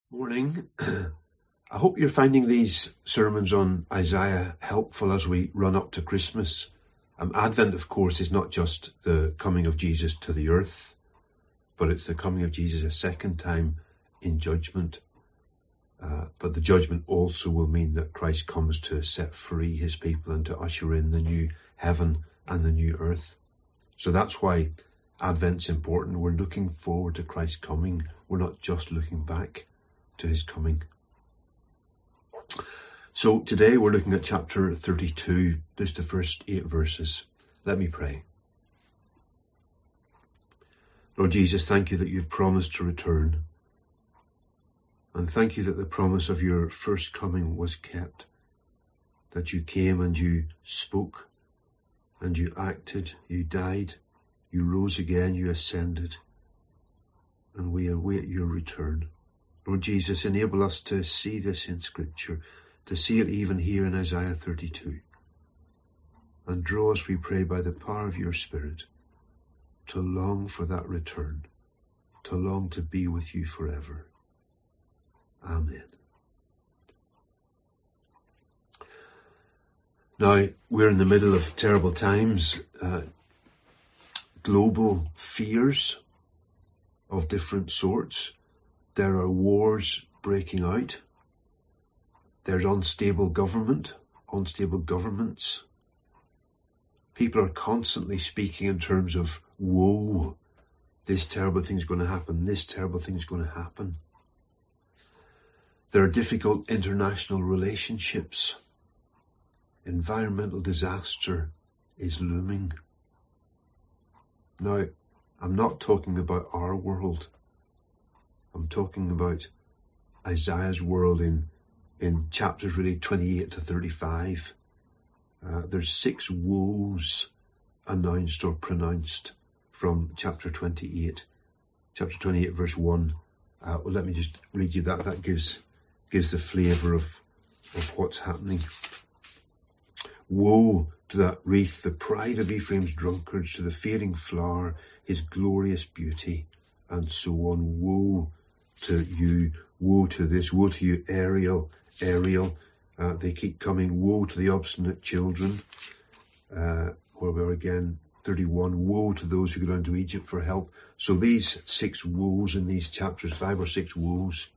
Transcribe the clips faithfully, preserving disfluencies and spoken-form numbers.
Morning. I hope you're finding these sermons on Isaiah helpful as we run up to Christmas. Um, Advent, of course, is not just the coming of Jesus to the earth, but it's the coming of Jesus a second time in judgment. Uh, but the judgment also will mean that Christ comes to set free his people and to usher in the new heaven and the new earth. So that's why Advent's important. We're looking forward to Christ's coming. We're not just looking back to his coming. So today we're looking at chapter thirty-two, just the first eight verses. Let me pray. Lord Jesus, thank you that you've promised to return. And thank you that the promise of your first coming was kept. That you came and you spoke and you acted, you died, you rose again, you ascended. And we await your return. Lord Jesus, enable us to see this in Scripture, to see it even here in Isaiah thirty-two. And draw us, we pray, by the power of your Spirit, to long for that return, to long to be with you forever. Amen. Now, we're in the middle of terrible times, uh, global fears of different sorts. There are wars breaking out. There's unstable government, unstable governments. People are constantly speaking in terms of woe. This terrible thing's going to happen. This terrible thing's going to happen. There are difficult international relationships. Environmental disaster is looming. Now, I'm not talking about our world. I'm talking about Isaiah's world in, in chapters really twenty-eight to thirty-five. Uh, there's six woes announced or pronounced from chapter twenty-eight. Chapter twenty-eight, verse one. Uh, well, let me just read you that. That gives gives the flavour of, of what's happening. Woe to that wreath, the pride of Ephraim's drunkards, to the fading flower, his glorious beauty, and so on. Woe to you, woe to this, woe to you, Ariel, Ariel. Uh, they keep coming. Woe to the obstinate children. Uh, where we are again, thirty-one. Woe to those who go down to Egypt for help. So these six woes in these chapters, five or six woes.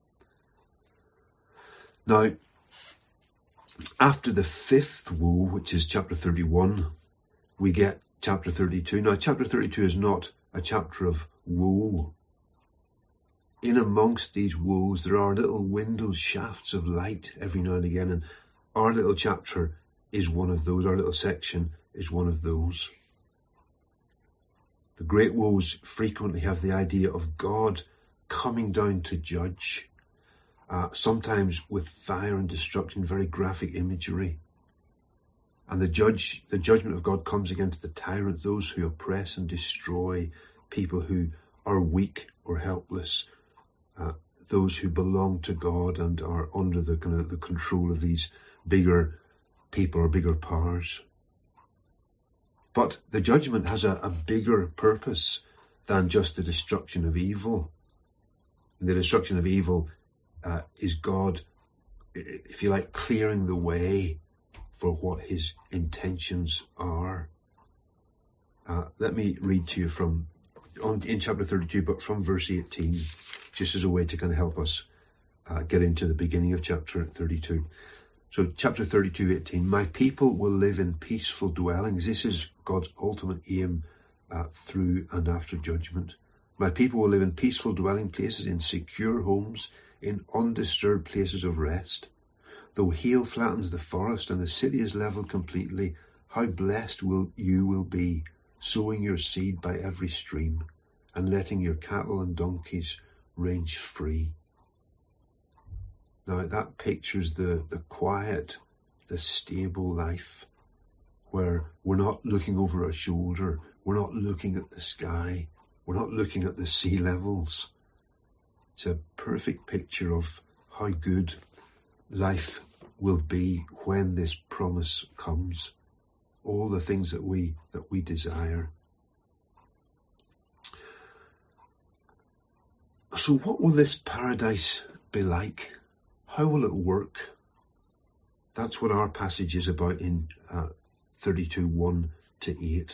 Now, after the fifth woe, which is chapter thirty-one, we get chapter thirty-two. Now, chapter thirty-two is not a chapter of woe. In amongst these woes, there are little windows, shafts of light every now and again, and our little chapter is one of those. Our little section is one of those. The great woes frequently have the idea of God coming down to judge, uh, sometimes with fire and destruction, very graphic imagery. And the judge, the judgment of God comes against the tyrant, those who oppress and destroy people who are weak or helpless. Uh, those who belong to God and are under the kind of the control of these bigger people or bigger powers. But the judgment has a, a bigger purpose than just the destruction of evil. And the destruction of evil uh, is God, if you like, clearing the way for what his intentions are. Uh, let me read to you from on, in chapter thirty-two, but from verse eighteen. Just as a way to kind of help us uh, get into the beginning of chapter thirty-two. So chapter thirty-two, eighteen, my people will live in peaceful dwellings. This is God's ultimate aim uh, through and after judgment. My people will live in peaceful dwelling places, in secure homes, in undisturbed places of rest. Though hail flattens the forest and the city is leveled completely, how blessed will you will be, sowing your seed by every stream, and letting your cattle and donkeys range free. Now that pictures the, the quiet, the stable life where we're not looking over our shoulder, we're not looking at the sky, we're not looking at the sea levels. It's a perfect picture of how good life will be when this promise comes. All the things that we that we desire. So what will this paradise be like? How will it work? That's what our passage is about in uh, thirty-two, one to eight.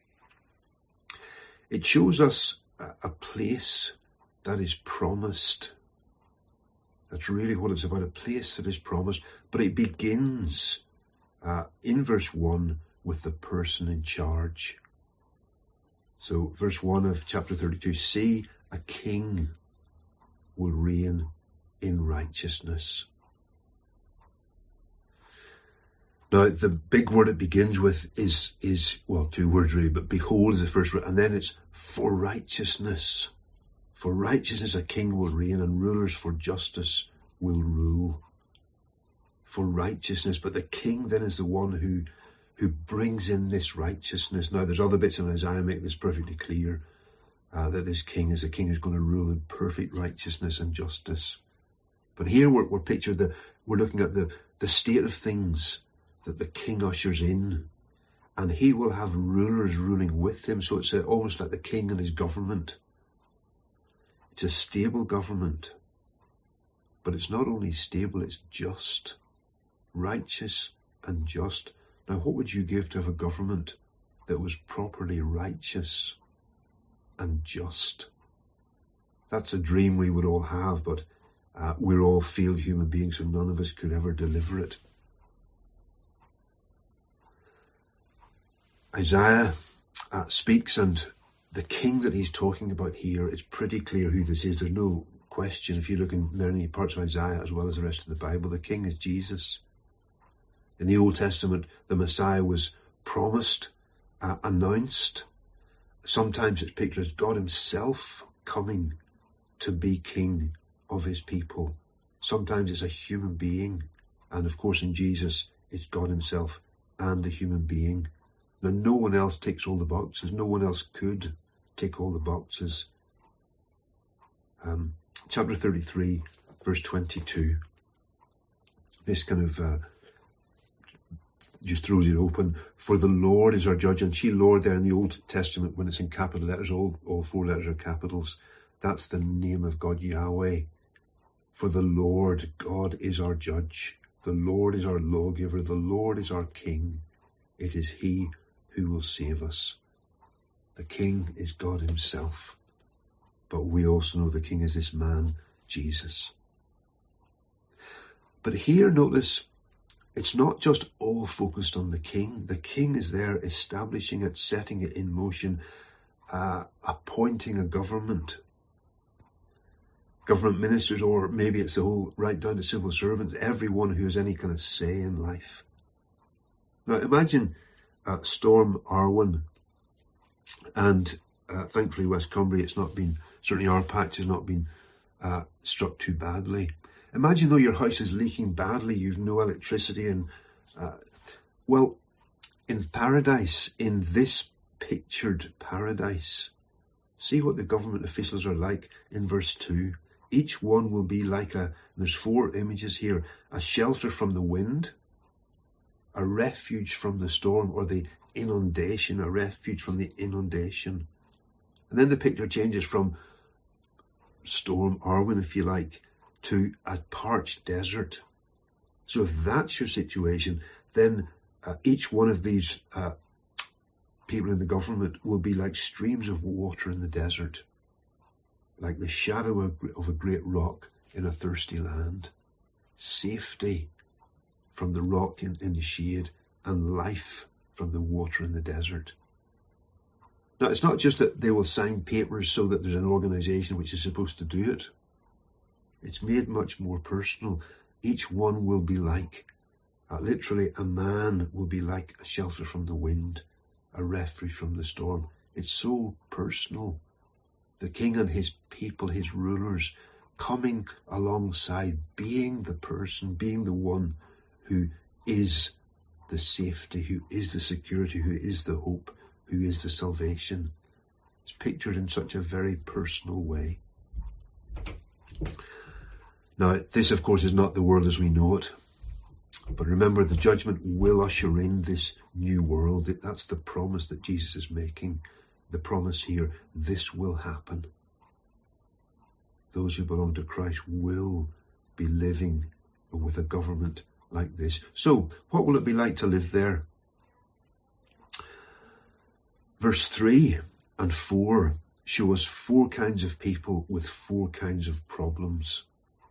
It shows us a, a place that is promised. That's really what it's about, a place that is promised. But it begins uh, in verse one with the person in charge. So verse one of chapter thirty-two, see, a king will reign in righteousness. Now, the big word it begins with is, is well, two words really, but behold is the first word, and then it's for righteousness. For righteousness a king will reign, and rulers for justice will rule. For righteousness, but the king then is the one who, who brings in this righteousness. Now, there's other bits in Isaiah make this perfectly clear, uh, that this king is a king who's going to rule in perfect righteousness and justice. But here we're, we're pictured that we're looking at the, the state of things that the king ushers in, and he will have rulers ruling with him. So it's a, almost like the king and his government. It's a stable government, but it's not only stable, it's just, righteous and just. Now, what would you give to have a government that was properly righteous and just? That's a dream we would all have, but uh, we're all failed human beings, so none of us could ever deliver it. Isaiah uh, speaks, and the king that he's talking about here, it's pretty clear who this is. There's no question. If you look in many parts of Isaiah as well as the rest of the Bible, the king is Jesus. In the Old Testament, the Messiah was promised, uh, announced. Sometimes it's pictured as God himself coming to be king of his people. Sometimes it's a human being. And of course in Jesus, it's God himself and a human being. Now, no one else ticks all the boxes. No one else could tick all the boxes. Um, chapter thirty-three, verse twenty-two. This kind of uh, just throws it open. For the Lord is our judge. And see, Lord there in the Old Testament, when it's in capital letters, all, all four letters are capitals. That's the name of God, Yahweh. For the Lord, God is our judge. The Lord is our lawgiver. The Lord is our king. It is he who will save us. The king is God himself. But we also know the king is this man, Jesus. But here, notice, it's not just all focused on the king. The king is there establishing it, setting it in motion, uh, appointing a government. Government ministers, or maybe it's the whole, right down to civil servants, everyone who has any kind of say in life. Now imagine uh, Storm Arwen, and uh, thankfully West Cumbria, it's not been, certainly our patch has not been uh, struck too badly. Imagine though your house is leaking badly, you've no electricity, and uh, well, in paradise, in this pictured paradise, see what the government officials are like in verse two. Each one will be like a, there's four images here, a shelter from the wind, a refuge from the storm or the inundation, a refuge from the inundation. And then the picture changes from Storm Arwen, if you like, to a parched desert. So if that's your situation, then uh, each one of these uh, people in the government will be like streams of water in the desert, like the shadow of, of a great rock in a thirsty land. Safety from the rock in, in the shade, and life from the water in the desert. Now, it's not just that they will sign papers so that there's an organisation which is supposed to do it. It's made much more personal. Each one will be like, uh, literally, a man will be like a shelter from the wind, a refuge from the storm. It's so personal. The king and his people, his rulers, coming alongside, being the person, being the one who is the safety, who is the security, who is the hope, who is the salvation. It's pictured in such a very personal way. Now, this, of course, is not the world as we know it. But remember, the judgment will usher in this new world. That's the promise that Jesus is making. The promise here, this will happen. Those who belong to Christ will be living with a government like this. So, what will it be like to live there? Verse three and four show us four kinds of people with four kinds of problems.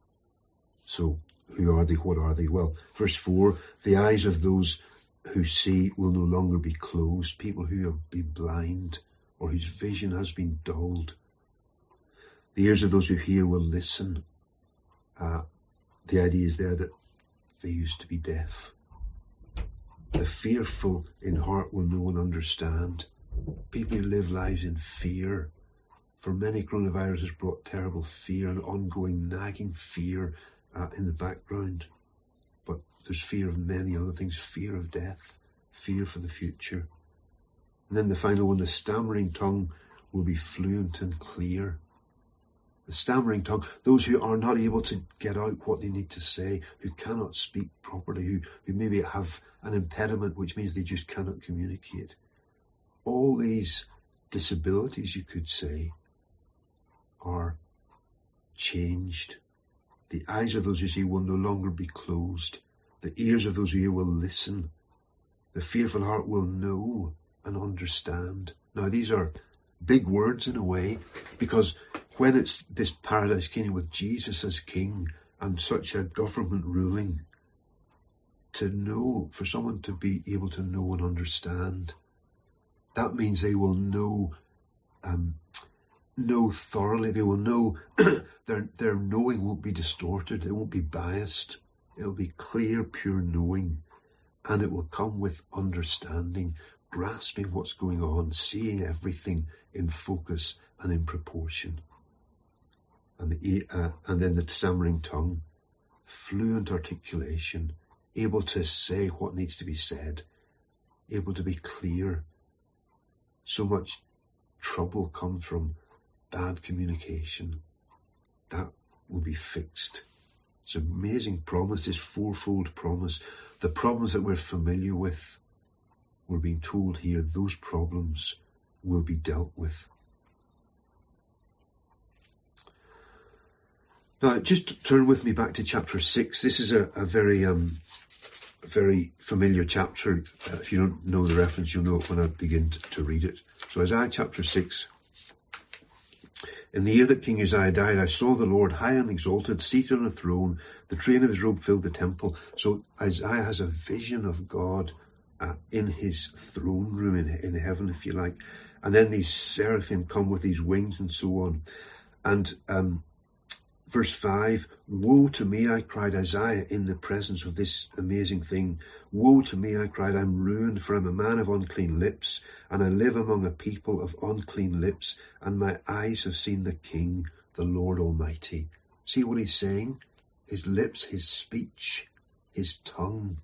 So, who are they? What are they? Well, verse four, the eyes of those who see will no longer be closed, people who have been blind or whose vision has been dulled. The ears of those who hear will listen. Uh, the idea is there that they used to be deaf. The fearful in heart will know and understand. People who live lives in fear. For many, coronavirus has brought terrible fear and ongoing nagging fear uh, in the background. But there's fear of many other things, fear of death, fear for the future. And then the final one, the stammering tongue will be fluent and clear. The stammering tongue, those who are not able to get out what they need to say, who cannot speak properly, who, who maybe have an impediment, which means they just cannot communicate. All these disabilities, you could say, are changed. The eyes of those who see will no longer be closed. The ears of those who hear will listen. The fearful heart will know and understand. Now, these are big words in a way, because when it's this paradise kingdom with Jesus as king and such a government ruling, to know, for someone to be able to know and understand, that means they will know um, know thoroughly. They will know their their knowing won't be distorted. It won't be biased. It'll be clear, pure knowing, and it will come with understanding, grasping what's going on, seeing everything in focus and in proportion. And the uh, and then the stammering tongue, fluent articulation, able to say what needs to be said, able to be clear. So much trouble comes from bad communication. That will be fixed. It's an amazing promise, this fourfold promise. The problems that we're familiar with, we're being told here, those problems will be dealt with. Now, just turn with me back to chapter six. This is a, a very um, a very familiar chapter. Uh, if you don't know the reference, you'll know it when I begin to, to read it. So Isaiah chapter six. In the year that King Uzziah died, I saw the Lord high and exalted, seated on a throne. The train of his robe filled the temple. So Isaiah has a vision of God uh, in his throne room in, in heaven, if you like. And then these seraphim come with these wings and so on. And um, verse five, woe to me, I cried, Isaiah, in the presence of this amazing thing. Woe to me, I cried, I'm ruined, for I'm a man of unclean lips, and I live among a people of unclean lips, and my eyes have seen the King, the Lord Almighty. See what he's saying? His lips, his speech, his tongue.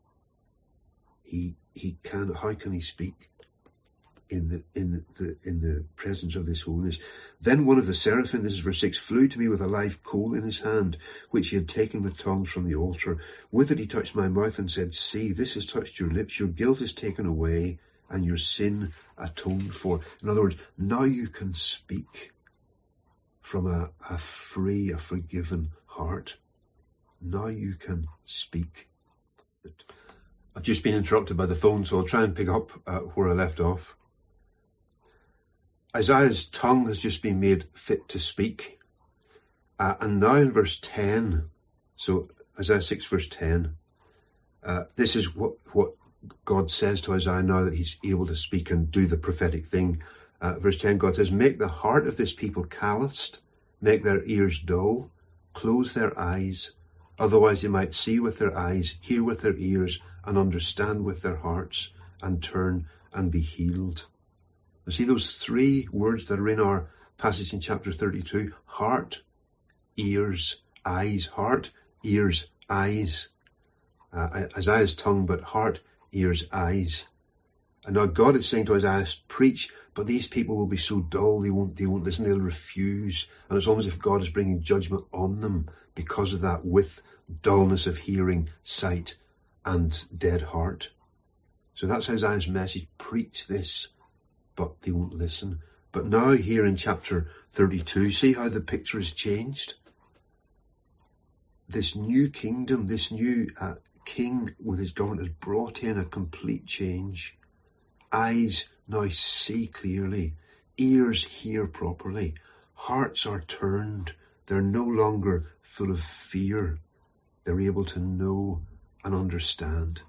He he can how can he speak in the in the in the presence of this holiness? Then one of the seraphim, this is verse six, flew to me with a live coal in his hand, which he had taken with tongs from the altar. With it he touched my mouth and said, see, this has touched your lips, your guilt is taken away, and your sin atoned for. In other words, now you can speak from a, a free, a forgiven heart. Now you can speak. I've just been interrupted by the phone, so I'll try and pick up uh, where I left off. Isaiah's tongue has just been made fit to speak. Uh, and now in verse ten, so Isaiah six verse ten, uh, this is what, what God says to Isaiah now that he's able to speak and do the prophetic thing. Uh, verse ten, God says, make the heart of this people calloused, make their ears dull, close their eyes, otherwise they might see with their eyes, hear with their ears, and understand with their hearts, and turn and be healed. You see those three words that are in our passage in chapter thirty-two, heart, ears, eyes, heart, ears, eyes. Uh, Isaiah's tongue, but heart, ears, eyes. And now God is saying to Isaiah, preach, but these people will be so dull, they won't, they won't listen, they'll refuse. And it's almost as if God is bringing judgment on them because of that, with dullness of hearing, sight, and dead heart. So that's Isaiah's message, preach this, but they won't listen. But now here in chapter thirty-two, see how the picture has changed? this new kingdom, this new uh, king with his government has brought in a complete change. Eyes now see clearly, ears hear properly, hearts are turned. They're no longer full of fear. They're able to know and understand.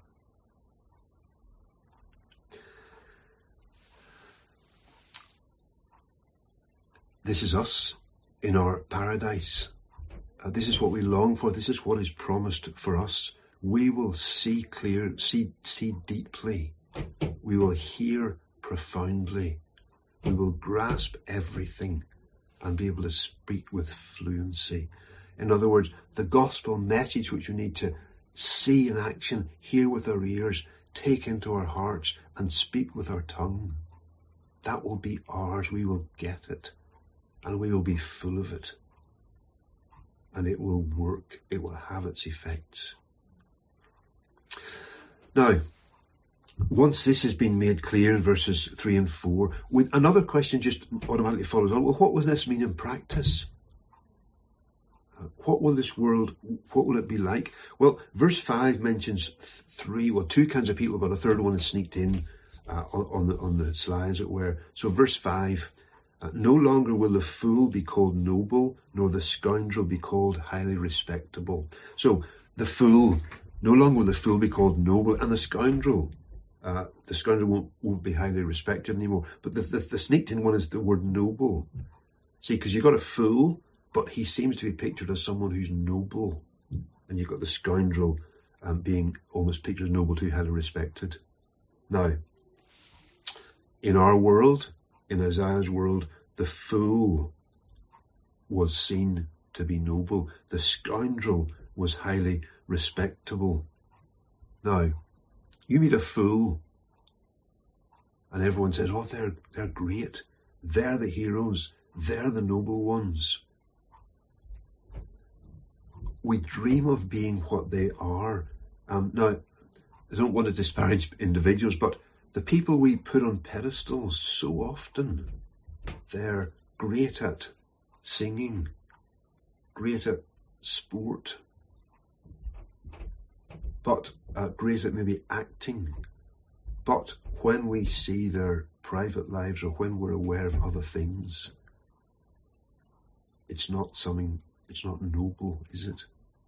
This is us in our paradise. Uh, this is what we long for. This is what is promised for us. We will see clear, see, see deeply. We will hear profoundly. We will grasp everything and be able to speak with fluency. In other words, the gospel message which we need to see in action, hear with our ears, take into our hearts and speak with our tongue, that will be ours. We will get it and we will be full of it. And it will work. It will have its effects. Now, once this has been made clear in verses three and four, with another question just automatically follows on. Well, what will this mean in practice? What will this world, what will it be like? Well, verse five mentions three, well, two kinds of people, but a third one is sneaked in uh, on, on, the, on the slide, as it were. So verse five, uh, no longer will the fool be called noble, nor the scoundrel be called highly respectable. So the fool, no longer will the fool be called noble, and the scoundrel, uh, the scoundrel won't, won't be highly respected anymore. But the, the, the sneaked in one is the word noble. See, because you've got a fool, but he seems to be pictured as someone who's noble. And you've got the scoundrel um, being almost pictured as noble too, highly respected. Now, in our world, in Isaiah's world, the fool was seen to be noble. The scoundrel was highly respectable. Now, you meet a fool, and everyone says, oh, they're, they're great. They're the heroes. They're the noble ones. We dream of being what they are. Um, now, I don't want to disparage individuals, but the people we put on pedestals so often, they're great at singing, great at sport, but uh, great at maybe acting. But when we see their private lives or when we're aware of other things, it's not something, it's not noble, is it?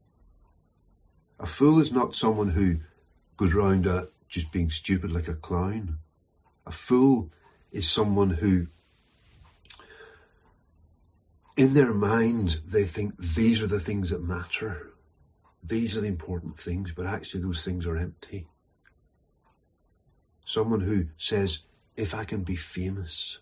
A fool is not someone who goes around uh, just being stupid like a clown. A fool is someone who, in their mind, they think these are the things that matter. These are the important things, but actually those things are empty. Someone who says, if I can be famous,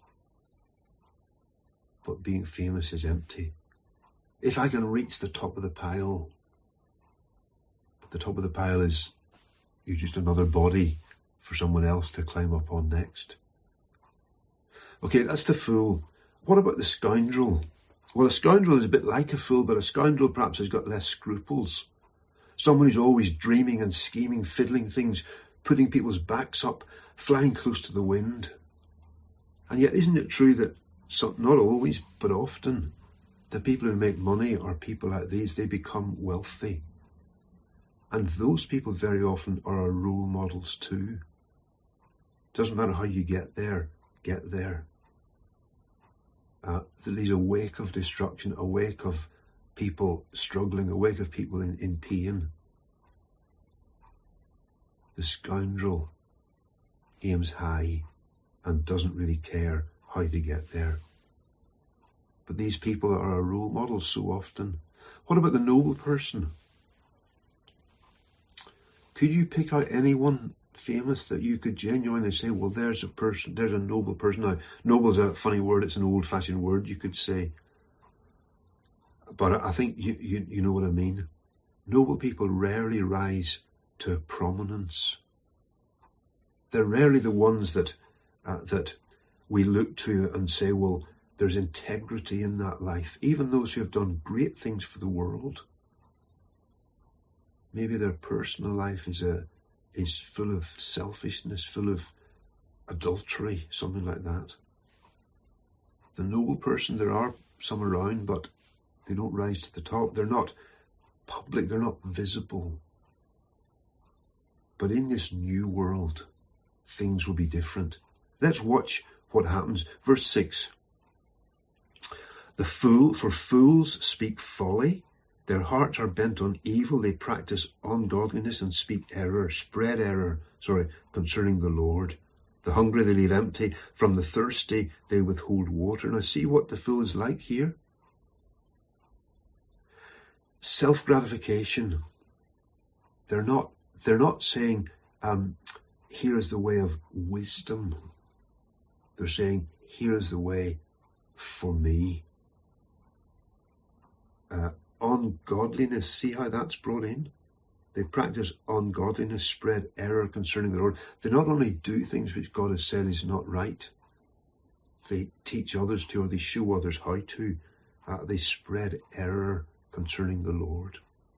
but being famous is empty. If I can reach the top of the pile, but the top of the pile is you're just another body for someone else to climb up on next. Okay, that's the fool. What about the scoundrel? Well, a scoundrel is a bit like a fool, but a scoundrel perhaps has got less scruples. Someone who's always dreaming and scheming, fiddling things, putting people's backs up, flying close to the wind. And yet, isn't it true that, some, not always, but often, the people who make money are people like these, they become wealthy. And those people very often are our role models too. Doesn't matter how you get there, get there. Uh, that leads a wake of destruction, a wake of people struggling, a wake of people in, in pain. The scoundrel aims high and doesn't really care how they get there. But these people are our role models so often. What about the noble person? Could you pick out anyone famous that you could genuinely say, well, there's a person, there's a noble person. Now, noble is a funny word, it's an old-fashioned word, you could say. But I think you, you, you know what I mean. Noble people rarely rise to prominence. They're rarely the ones that uh, that we look to and say, well, there's integrity in that life. Even those who have done great things for the world. Maybe their personal life is a is full of selfishness, full of adultery, something like that. The noble person, there are some around, but they don't rise to the top. They're not public, they're not visible. But in this new world, things will be different. Let's watch what happens. Verse six. The fool, for fools speak folly. Their hearts are bent on evil. They practice ungodliness and speak error, spread error, sorry, concerning the Lord. The hungry they leave empty. From the thirsty they withhold water. Now see what the fool is like here. Self-gratification. They're not, they're not saying, um, here is the way of wisdom. They're saying, here is the way for me. Uh, ungodliness, see how that's brought in? They practice ungodliness, spread error concerning the Lord. They not only do things which God has said is not right, they teach others to, or they show others how to. Uh, they spread error concerning the Lord.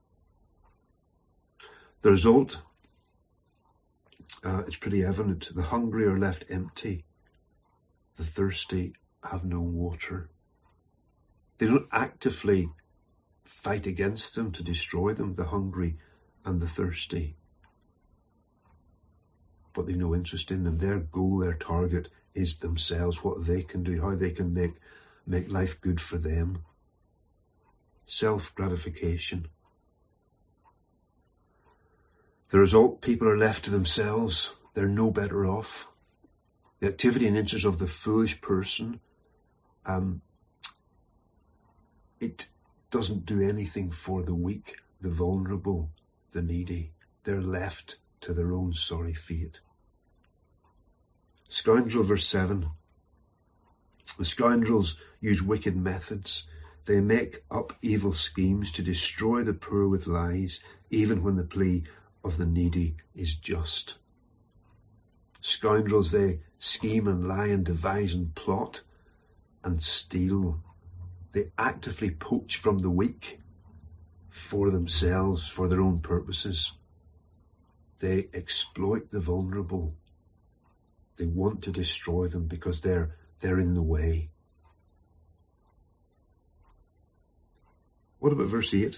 The result, uh, it's pretty evident. The hungry are left empty. The thirsty have no water. They don't actively fight against them to destroy them, the hungry and the thirsty. But they've no interest in them. Their goal, their target is themselves, what they can do, how they can make, make life good for them. Self-gratification. The result, people are left to themselves. They're no better off. The activity and interest of the foolish person, um, it doesn't do anything for the weak, the vulnerable, the needy. They're left to their own sorry fate. Scoundrel, verse seven. The scoundrels use wicked methods. They make up evil schemes to destroy the poor with lies, even when the plea of the needy is just. Scoundrels, they scheme and lie and devise and plot and steal. They actively poach from the weak for themselves, for their own purposes. They exploit the vulnerable. They want to destroy them because they're, they're in the way. What about verse eight?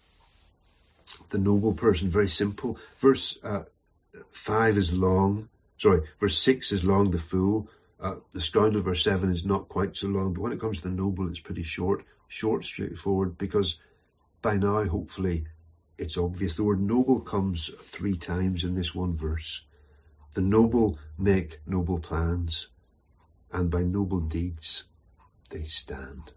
The noble person, very simple. Verse uh, five is long. Sorry, verse six is long, the fool. Uh, the scoundrel, verse seven, is not quite so long. But when it comes to the noble, it's pretty short. Short, straightforward, because by now, hopefully, it's obvious. The word noble comes three times in this one verse. The noble make noble plans, and by noble deeds they stand.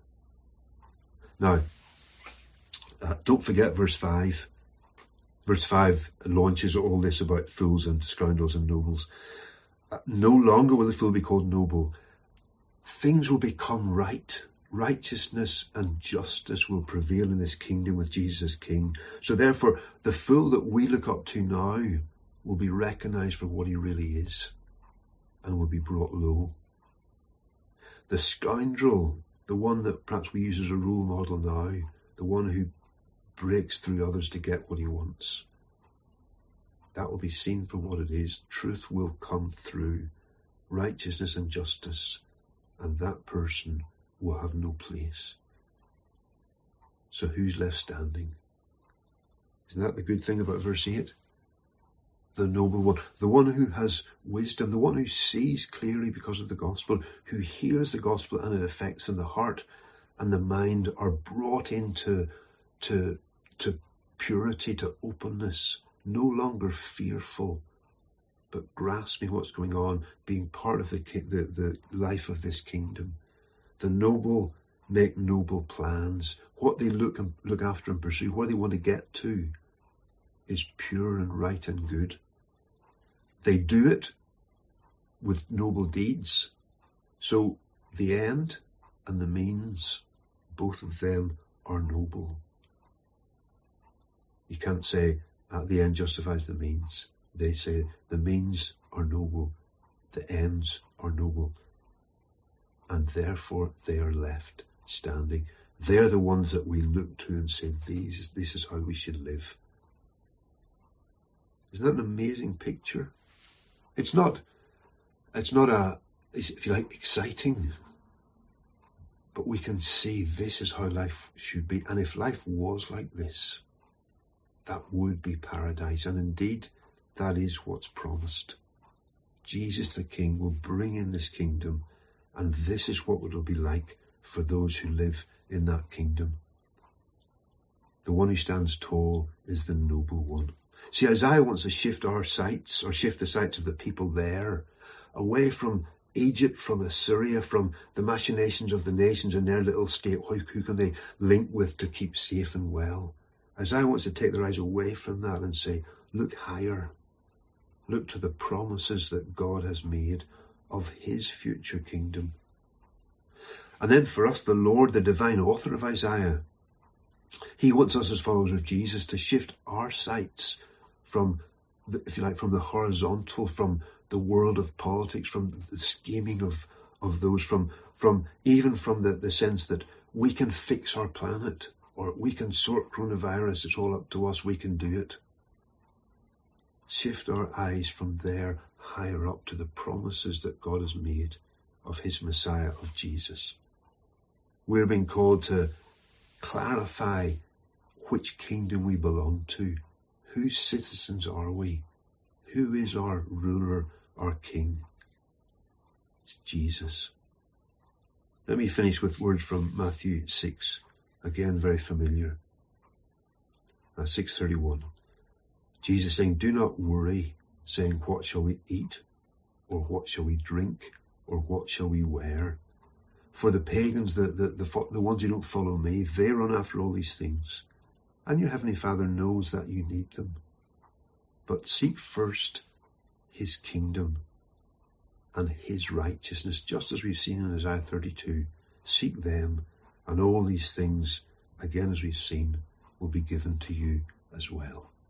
Now, uh, don't forget verse five. Verse five launches all this about fools and scoundrels and nobles. Uh, no longer will the fool be called noble. Things will become right. Righteousness and justice will prevail in this kingdom with Jesus as King. So therefore, the fool that we look up to now will be recognized for what he really is and will be brought low. The scoundrel, the one that perhaps we use as a role model now, the one who breaks through others to get what he wants, that will be seen for what it is. Truth will come through, righteousness and justice, and that person will have no place. So who's left standing? Isn't that the good thing about verse eight? The noble one, the one who has wisdom, the one who sees clearly because of the gospel, who hears the gospel and it affects them. The heart and the mind are brought into to, to purity, to openness, no longer fearful, but grasping what's going on, being part of the, the, the life of this kingdom. The noble make noble plans. What they look and look after and pursue, where they want to get to, is pure and right and good. They do it with noble deeds. So the end and the means, both of them are noble. You can't say uh, the end justifies the means. They say the means are noble, the ends are noble, and therefore they are left standing. They're the ones that we look to and say, These, this is how we should live. Isn't that an amazing picture? It's not, it's not a, if you like, exciting, but we can see this is how life should be. And if life was like this, that would be paradise. And indeed, that is what's promised. Jesus the King will bring in this kingdom, and this is what it will be like for those who live in that kingdom. The one who stands tall is the noble one. See, Isaiah wants to shift our sights, or shift the sights of the people there, away from Egypt, from Assyria, from the machinations of the nations and their little state. Who, who can they link with to keep safe and well? Isaiah wants to take their eyes away from that and say, look higher. Look to the promises that God has made of his future kingdom. And then for us, the Lord, the divine author of Isaiah, he wants us as followers of Jesus to shift our sights from, the, if you like, from the horizontal, from the world of politics, from the scheming of, of those, from, from even from the, the sense that we can fix our planet, or we can sort coronavirus, it's all up to us, we can do it. Shift our eyes from there higher up to the promises that God has made of his Messiah, of Jesus. We're being called to clarify which kingdom we belong to. Whose citizens are we? Who is our ruler, our king? It's Jesus. Let me finish with words from Matthew six, again very familiar. Uh, six thirty-one. Jesus saying, do not worry, saying, what shall we eat? Or what shall we drink? Or what shall we wear? For the pagans, the, the, the, the ones who don't follow me, they run after all these things. And your heavenly Father knows that you need them. But seek first his kingdom and his righteousness, just as we've seen in Isaiah thirty-two. Seek them, and all these things, again as we've seen, will be given to you as well.